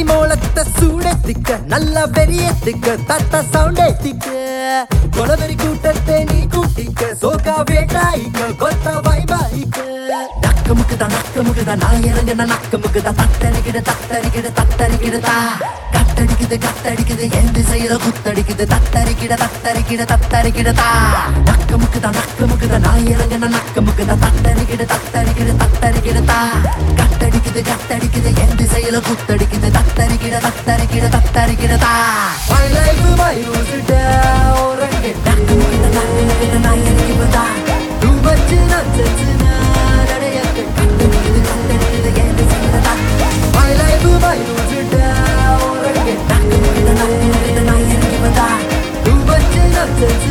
மோளத்தை சூடேத்திக்க நல்லா வெறியேத்திக்க தட்ட சவுண்டேத்திக்க கொலவெறி கூட்டத்தை நீ கூட்டிக்க சோகா வேட்டாயிக்க கொத்த வைபாயிக்க நக்கமுக்குதா நான் இறங்கின நக்கமுக்குதா தத்தரிக்கிடுதா கட்டடிக்குது என் திசையில குத்தடிக்குது தத்தரிக்கிடுதா நக்கமுக்குதா நான் இறங்கின நக்கமுக்குதா தத்தரிக்கிடுதா கட்டடிக்குது என் திசையில குத்தடிக்குது தத்தரிக்கிடுதா My life my rules down நக்கமுக்குதா நான் இறங்கிவதா Too much nonsense My life my rules down நான் இறங்கிவதா Too much nonsense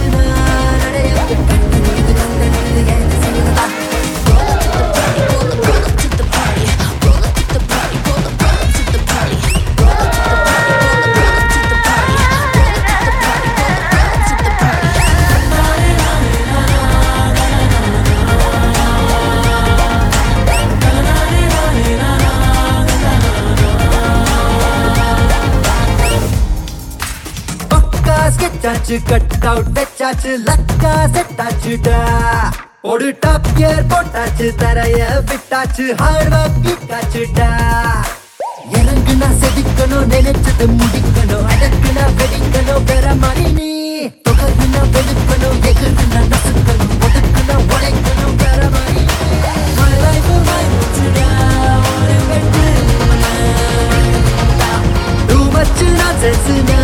sketch cut out வெச்சாச்சு லக்கா செட்டாச்சுடா ஒரு டாப் கியர் போட்டாச்சு தரைய விட்டாச்சு ஹார்ட் ஒர்க் காச்சுடா இறங்குனா செதிக்கணும் நினைச்சது முடிக்கணும் அடக்குனா வெடிக்கணும் வேற மாதிரி நீ தொகர்னா வெளுக்கணும் எகுதுனா நசுக்கணும் ஒதுக்குனா உழைக்கணும் வேற மாதிரி My life my roots ஒரு வெட்டு Too much nonsense